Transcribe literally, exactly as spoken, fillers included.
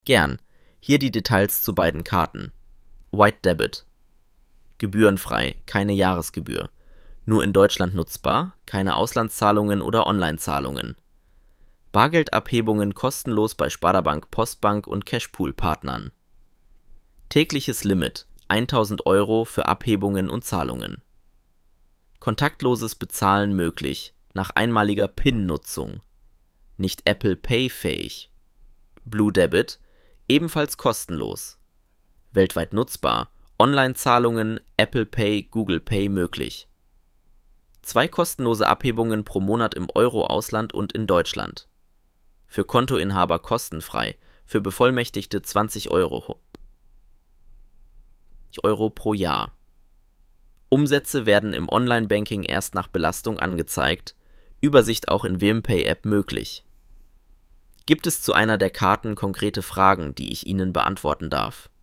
Gern. Hier die Details zu beiden Karten. White Debit. Gebührenfrei, keine Jahresgebühr. Nur in Deutschland nutzbar, keine Auslandszahlungen oder Online-Zahlungen. Bargeldabhebungen kostenlos bei Sparda-Bank, Postbank und Cashpool-Partnern. Tägliches Limit tausend Euro für Abhebungen und Zahlungen. Kontaktloses Bezahlen möglich, nach einmaliger P I N-Nutzung. Nicht Apple Pay fähig. Blue Debit, ebenfalls kostenlos. Weltweit nutzbar, Online-Zahlungen, Apple Pay, Google Pay möglich. Zwei kostenlose Abhebungen pro Monat im Euro-Ausland und in Deutschland. Für Kontoinhaber kostenfrei, für Bevollmächtigte zwanzig Euro. Euro pro Jahr. Umsätze werden im Online-Banking erst nach Belastung angezeigt, Übersicht auch in Wimpay-App möglich. Gibt es zu einer der Karten konkrete Fragen, die ich Ihnen beantworten darf?